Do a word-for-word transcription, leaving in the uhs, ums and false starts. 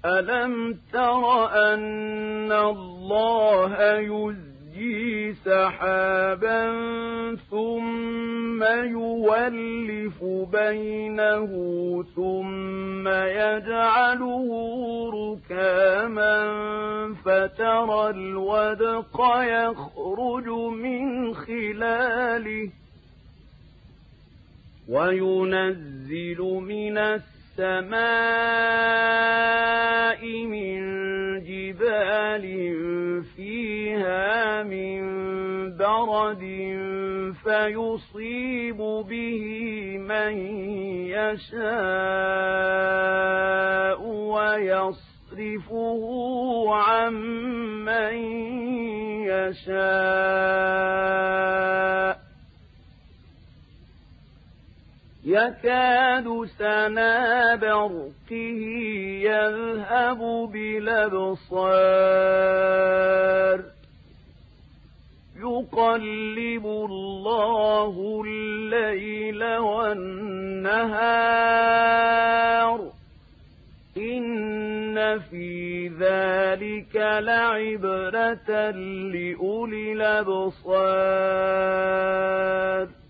ألم تر أن الله يزجي سحابا ثم يولف بينه ثم يجعله ركاما فترى الودق يخرج من خلاله وينزل من السماء من جبال فيها من برد فيصيب به من يشاء ويصرفه عن من يشاء يكاد سنا برقه يذهب بالأبصار يقلب الله الليل والنهار إن في ذلك لعبرة لأولي الأبصار